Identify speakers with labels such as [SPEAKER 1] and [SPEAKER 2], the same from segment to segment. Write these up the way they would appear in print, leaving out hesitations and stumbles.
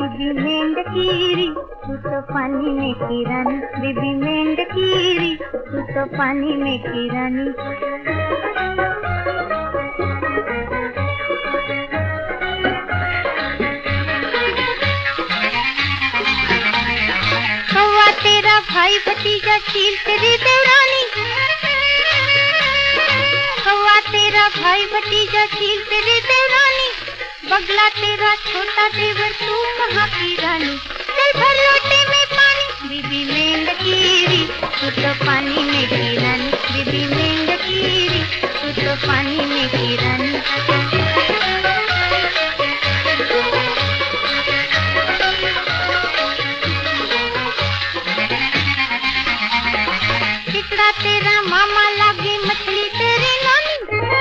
[SPEAKER 1] बीबी मेंढकीरी तू तो पानी में की रानी, बीबी मेंढकीरी तू तो पानी में की रानी। कौवा तेरा भाई भतीजा चील तेरी देवरानी, कौवा तेरा भाई भतीजा चील तेरी देवरानी, बगला तेरा छोटा देवर तू कहाँ की रानी। चल भर लोटे में पानी, बीबी मेंढकीरी तू तो पानी में की रानी, बीबी मेंढकीरी तू तो पानी में की रानी। टिकड़ा तेरा मामा लागे मछली तेरी नानी,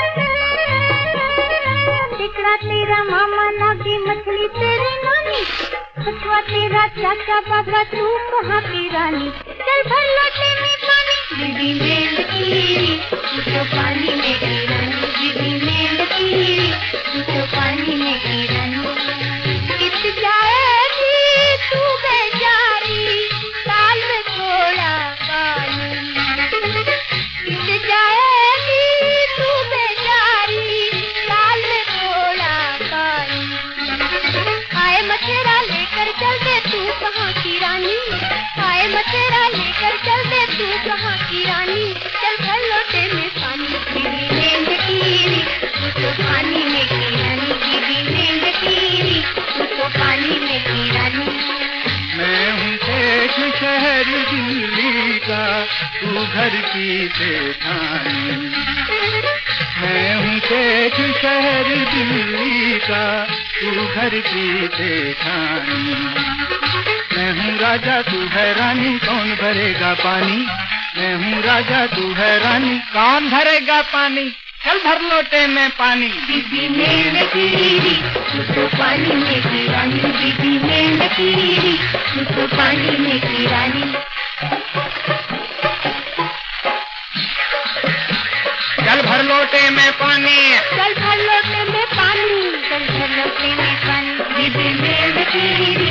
[SPEAKER 1] टिकड़ा तेरा मामा लागे मछली तेरी नानी, बचवा तेरा चाचा बाबा तू कहाँ की रानी। चल भर लोटे में पानी, बीबी मेंढकीरी तू तो पानी में की रानी, बीबी मेंढकीरी तू तो पानी में की रानी। कित जाएगी तू बेचारी साल में थोड़ा पानी, कित जाएगी तू बेचारी साल में थोड़ा पानी। आए मछेरा लेकर चल दे तू कहाँ की रानी, आए मछेरा लेकर चल दे तू कहाँ की रानी। चल भर लोटे में पानी, बीबी मेंढकीरी तू तो पानी में की रानी, बीबी मेंढकीरी तू तो पानी में की रानी।
[SPEAKER 2] मैं हूँ सेठ शहर दिल्ली का, तू घर की सेठानी। मैं हूँ सेठ शहर दिल्ली का, तू घर की सेठानी। मैं हूँ राजा तू है रानी, कौन भरेगा पानी। मैं हूँ राजा तू है रानी, कौन भरेगा पानी। चल भर लोटे में पानी,
[SPEAKER 1] बीबी मेंढकीरी तू तो पानी में की रानी, बीबी मेंढकीरी तू तो पानी में की रानी।
[SPEAKER 2] चल भर लोटे में पानी,
[SPEAKER 1] चल भर लोटे में पानी, चल भर लोटे में पानी, बीबी मेंढकीरी